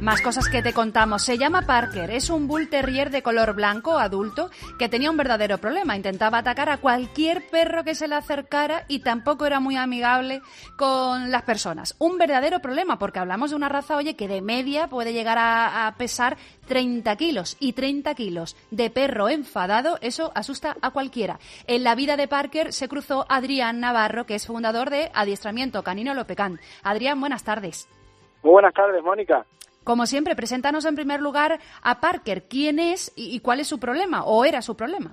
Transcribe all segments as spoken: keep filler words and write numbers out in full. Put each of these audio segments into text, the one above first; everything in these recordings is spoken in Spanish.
Más cosas que te contamos. Se llama Parker, es un Bull Terrier de color blanco, adulto, que tenía un verdadero problema. Intentaba atacar a cualquier perro que se le acercara y tampoco era muy amigable con las personas. Un verdadero problema, porque hablamos de una raza, oye, que de media puede llegar a, a pesar treinta kilos. Y treinta kilos de perro enfadado, eso asusta a cualquiera. En la vida de Parker se cruzó Adrián Navarro, que es fundador de Adiestramiento Canino Lopecán. Adrián, buenas tardes. Muy buenas tardes, Mónica. Como siempre, preséntanos en primer lugar a Parker. ¿Quién es y, y cuál es su problema? ¿O era su problema?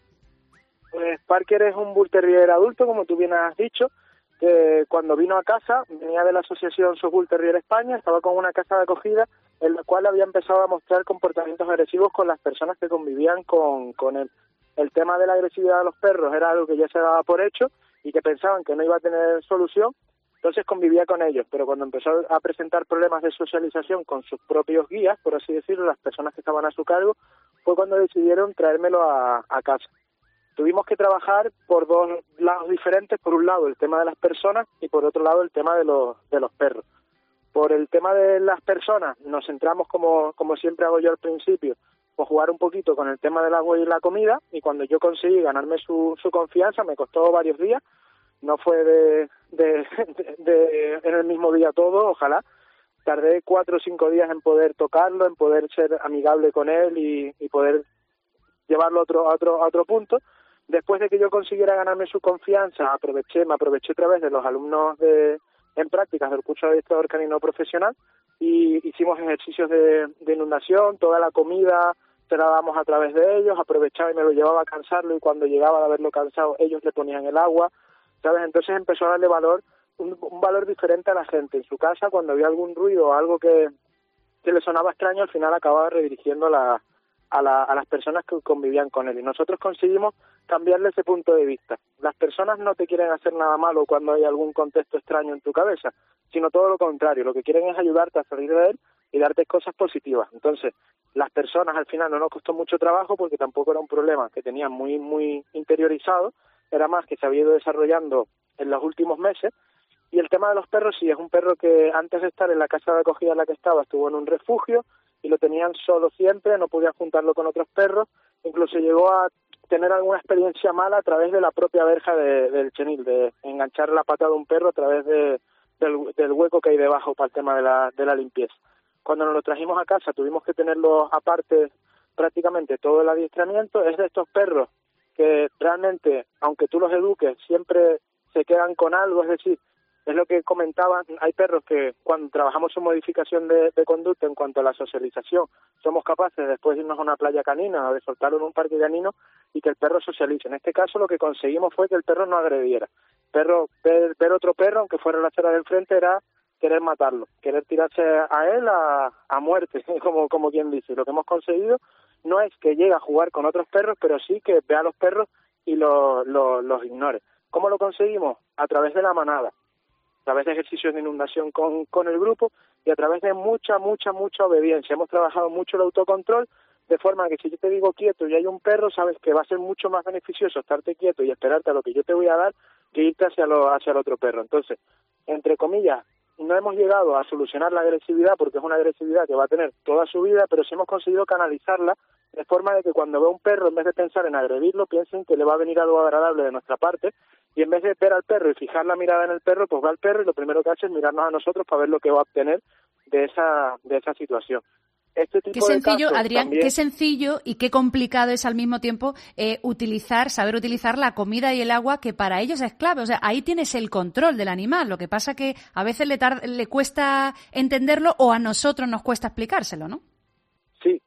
Pues Parker es un Bull Terrier adulto, como tú bien has dicho, que cuando vino a casa, venía de la asociación Sos Bull Terrier España, estaba con una casa de acogida en la cual había empezado a mostrar comportamientos agresivos con las personas que convivían con, con él. El tema de la agresividad de los perros era algo que ya se daba por hecho y que pensaban que no iba a tener solución. Entonces convivía con ellos, pero cuando empezó a presentar problemas de socialización con sus propios guías, por así decirlo, las personas que estaban a su cargo, fue cuando decidieron traérmelo a, a casa. Tuvimos que trabajar por dos lados diferentes, por un lado el tema de las personas y por otro lado el tema de los, de los perros. Por el tema de las personas nos centramos, como, como siempre hago yo al principio, por jugar un poquito con el tema del agua y la comida, y cuando yo conseguí ganarme su, su confianza, me costó varios días. No fue de, de, de, de en el mismo día todo, ojalá. Tardé cuatro o cinco días en poder tocarlo, en poder ser amigable con él y, y poder llevarlo a otro, a otro, a otro punto. Después de que yo consiguiera ganarme su confianza, aproveché, me aproveché a través de los alumnos de, en prácticas del curso de adiestrador canino profesional y hicimos ejercicios de, de inundación, toda la comida se la dábamos a través de ellos, aprovechaba y me lo llevaba a cansarlo y cuando llegaba de haberlo cansado ellos le ponían el agua. ¿Sabes? Entonces empezó a darle valor, un, un valor diferente a la gente. En su casa, cuando había algún ruido o algo que, que le sonaba extraño, al final acababa redirigiendo a, la, a, la, a las personas que convivían con él. Y nosotros conseguimos cambiarle ese punto de vista. Las personas no te quieren hacer nada malo cuando hay algún contexto extraño en tu cabeza, sino todo lo contrario. Lo que quieren es ayudarte a salir de él y darte cosas positivas. Entonces, las personas al final no nos costó mucho trabajo porque tampoco era un problema que tenían muy, muy interiorizado. Era más que se había ido desarrollando en los últimos meses. Y el tema de los perros, sí, es un perro que antes de estar en la casa de acogida en la que estaba, estuvo en un refugio y lo tenían solo siempre, no podían juntarlo con otros perros, incluso llegó a tener alguna experiencia mala a través de la propia verja de, del chenil, de enganchar la pata de un perro a través de, del, del hueco que hay debajo para el tema de la, de la limpieza. Cuando nos lo trajimos a casa tuvimos que tenerlo aparte prácticamente todo el adiestramiento. Es de estos perros que realmente, aunque tú los eduques, siempre se quedan con algo, es decir, es lo que comentaban, hay perros que cuando trabajamos su modificación de, de conducta en cuanto a la socialización, somos capaces después de irnos a una playa canina o de soltarlo en un parque canino y que el perro socialice. En este caso lo que conseguimos fue que el perro no agrediera. Perro, ver, ver otro perro, aunque fuera la acera del frente, era querer matarlo, querer tirarse a él a, a muerte, como, como quien dice. Lo que hemos conseguido no es que llegue a jugar con otros perros, pero sí que vea a los perros y lo, lo, los ignore. ¿Cómo lo conseguimos? A través de la manada, a través de ejercicios de inundación con, con el grupo y a través de mucha, mucha, mucha obediencia. Hemos trabajado mucho el autocontrol, de forma que si yo te digo quieto y hay un perro, sabes que va a ser mucho más beneficioso estarte quieto y esperarte a lo que yo te voy a dar que irte hacia, lo, hacia el otro perro. Entonces, entre comillas, no hemos llegado a solucionar la agresividad porque es una agresividad que va a tener toda su vida, pero sí hemos conseguido canalizarla de forma de que cuando ve un perro, en vez de pensar en agredirlo, piensen que le va a venir algo agradable de nuestra parte y en vez de ver al perro y fijar la mirada en el perro, pues va al perro y lo primero que hace es mirarnos a nosotros para ver lo que va a obtener de esa, de esa situación. Este tipo qué sencillo, de casos, Adrián, también... qué sencillo y qué complicado es al mismo tiempo eh, utilizar, saber utilizar la comida y el agua que para ellos es clave. O sea, ahí tienes el control del animal. Lo que pasa que a veces le, tar- le cuesta entenderlo o a nosotros nos cuesta explicárselo, ¿no? Sí,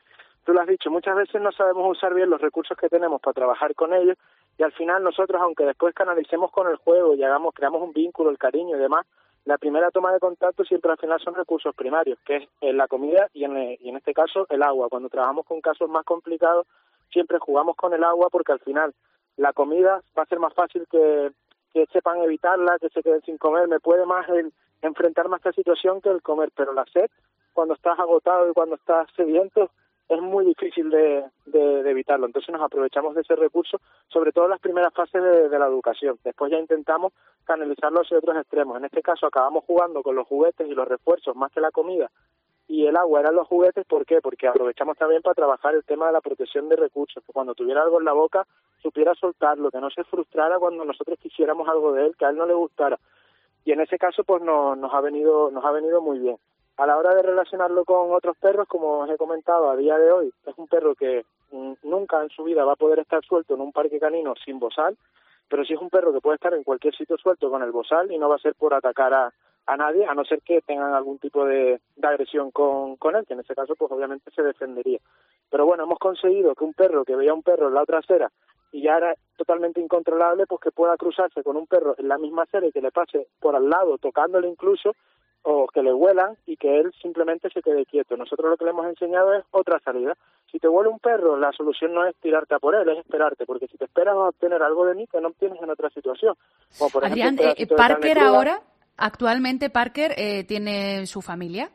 tú lo has dicho. Muchas veces no sabemos usar bien los recursos que tenemos para trabajar con ellos y al final nosotros, aunque después canalicemos con el juego y hagamos, creamos un vínculo, el cariño y demás, la primera toma de contacto siempre al final son recursos primarios, que es en la comida y en, y en este caso el agua. Cuando trabajamos con casos más complicados, siempre jugamos con el agua porque al final la comida va a ser más fácil que, que sepan evitarla, que se queden sin comer. Me puede más el enfrentarme a esta situación que el comer, pero la sed, cuando estás agotado y cuando estás sediento, es muy difícil de, de, de evitarlo. Entonces nos aprovechamos de ese recurso, sobre todo en las primeras fases de, de la educación. Después ya intentamos canalizarlo hacia otros extremos. En este caso acabamos jugando con los juguetes y los refuerzos más que la comida y el agua eran los juguetes. ¿Por qué? Porque aprovechamos también para trabajar el tema de la protección de recursos, que cuando tuviera algo en la boca supiera soltarlo, que no se frustrara cuando nosotros quisiéramos algo de él, que a él no le gustara. Y en ese caso pues no, nos ha venido nos ha venido muy bien. A la hora de relacionarlo con otros perros, como os he comentado, a día de hoy es un perro que mm, nunca en su vida va a poder estar suelto en un parque canino sin bozal, pero sí es un perro que puede estar en cualquier sitio suelto con el bozal y no va a ser por atacar a, a nadie, a no ser que tengan algún tipo de, de agresión con, con él, que en ese caso pues obviamente se defendería. Pero bueno, hemos conseguido que un perro que veía un perro en la otra acera y ya era totalmente incontrolable, pues que pueda cruzarse con un perro en la misma acera y que le pase por al lado, tocándole incluso, o que le huelan y que él simplemente se quede quieto. Nosotros lo que le hemos enseñado es otra salida. Si te huele un perro, la solución no es tirarte a por él, es esperarte, porque si te esperas vas a obtener algo de mí que no obtienes en otra situación. Como por Adrián, ejemplo, eh, Parker ahora, actualmente Parker eh, tiene su familia.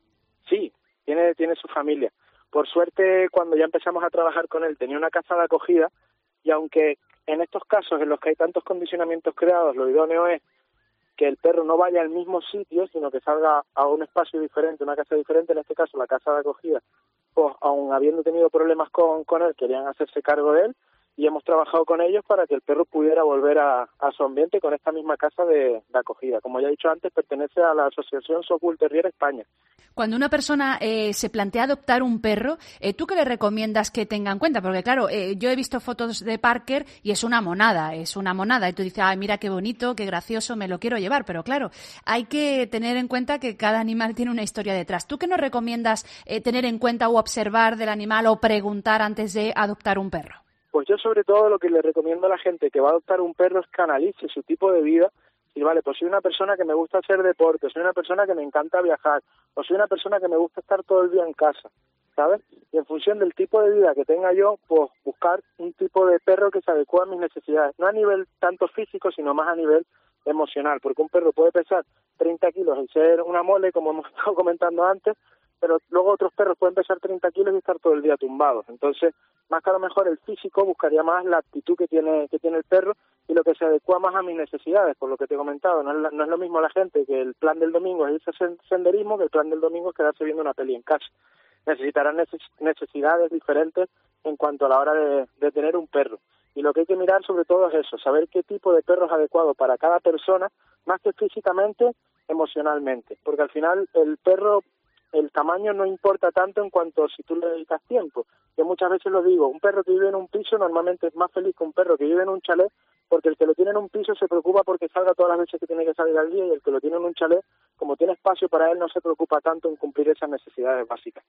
Sí, tiene, tiene su familia. Por suerte, cuando ya empezamos a trabajar con él, tenía una casa de acogida, y aunque en estos casos en los que hay tantos condicionamientos creados, lo idóneo es que el perro no vaya al mismo sitio, sino que salga a un espacio diferente, una casa diferente, en este caso la casa de acogida, pues aun habiendo tenido problemas con, con él, querían hacerse cargo de él, y hemos trabajado con ellos para que el perro pudiera volver a, a su ambiente con esta misma casa de, de acogida. Como ya he dicho antes, pertenece a la Asociación Sos Bull Terrier España. Cuando una persona eh, se plantea adoptar un perro, eh, ¿tú qué le recomiendas que tenga en cuenta? Porque claro, eh, yo he visto fotos de Parker y es una monada, es una monada. Y tú dices, ay, mira qué bonito, qué gracioso, me lo quiero llevar. Pero claro, hay que tener en cuenta que cada animal tiene una historia detrás. ¿Tú qué nos recomiendas eh, tener en cuenta o observar del animal o preguntar antes de adoptar un perro? Pues yo sobre todo lo que le recomiendo a la gente que va a adoptar un perro es que analice su tipo de vida. Y vale, pues soy una persona que me gusta hacer deporte, soy una persona que me encanta viajar, o soy una persona que me gusta estar todo el día en casa, ¿sabes? Y en función del tipo de vida que tenga yo, pues buscar un tipo de perro que se adecue a mis necesidades, no a nivel tanto físico, sino más a nivel emocional, porque un perro puede pesar treinta kilos y ser una mole, como hemos estado comentando antes, pero luego otros perros pueden pesar treinta kilos y estar todo el día tumbados. Entonces, más que a lo mejor el físico, buscaría más la actitud que tiene que tiene el perro y lo que se adecua más a mis necesidades, por lo que te he comentado. No es, la, no es lo mismo la gente que el plan del domingo es irse a senderismo, que el plan del domingo es quedarse viendo una peli en casa. Necesitarán neces necesidades diferentes en cuanto a la hora de, de tener un perro. Y lo que hay que mirar sobre todo es eso, saber qué tipo de perro es adecuado para cada persona, más que físicamente, emocionalmente. Porque al final el perro, el tamaño no importa tanto en cuanto si tú le dedicas tiempo. Yo muchas veces lo digo, un perro que vive en un piso normalmente es más feliz que un perro que vive en un chalet, porque el que lo tiene en un piso se preocupa porque salga todas las veces que tiene que salir al día, y el que lo tiene en un chalet, como tiene espacio para él, no se preocupa tanto en cumplir esas necesidades básicas.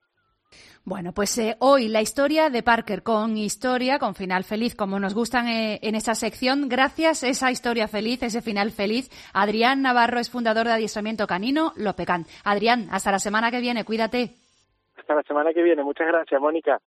Bueno, pues eh, hoy la historia de Parker con historia, con final feliz, como nos gustan eh, en esta sección. Gracias a esa historia feliz, ese final feliz, Adrián Navarro es fundador de Adiestramiento Canino Lopecan. Adrián, hasta la semana que viene, cuídate. Hasta la semana que viene, muchas gracias, Mónica.